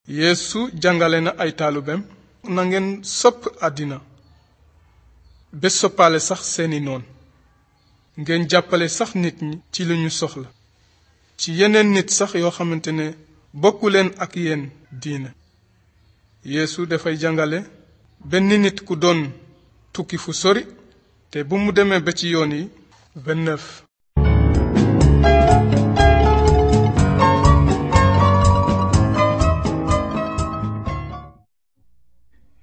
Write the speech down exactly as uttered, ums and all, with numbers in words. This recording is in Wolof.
Yeesu jàngale na ay taalubem na ngeen sopp àddina ba soppaale sax seeni noon, ngeen jàppale sax nit ñi ci li ñu soxla, ci yeneen nit sax yoo xamante ne bokku leen ak yéen diine. Yeesu dafay jàngale benn nit ku doon tukki fu sori, te bu mu demee ba ci yoon yi vingt-neuf